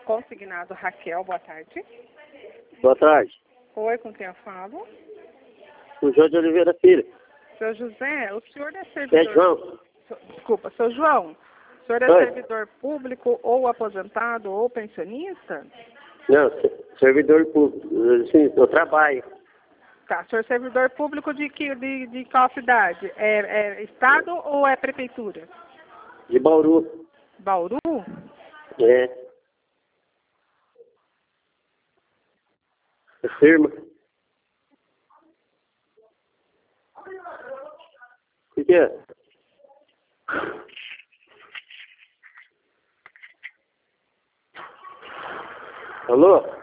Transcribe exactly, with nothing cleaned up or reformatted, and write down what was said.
Consignado Raquel, boa tarde. Boa tarde. Oi, com quem eu falo? O João de Oliveira Filho. Seu José, o senhor é É servidor... João. So- Desculpa, seu João, o senhor é Oi. servidor público ou aposentado ou pensionista? Não, se- servidor público. Sim, eu trabalho. Tá, o senhor é servidor público de, que, de, de qual cidade? É, é estado ou é prefeitura? De Bauru. Bauru? É. É firma. O que é? Alô?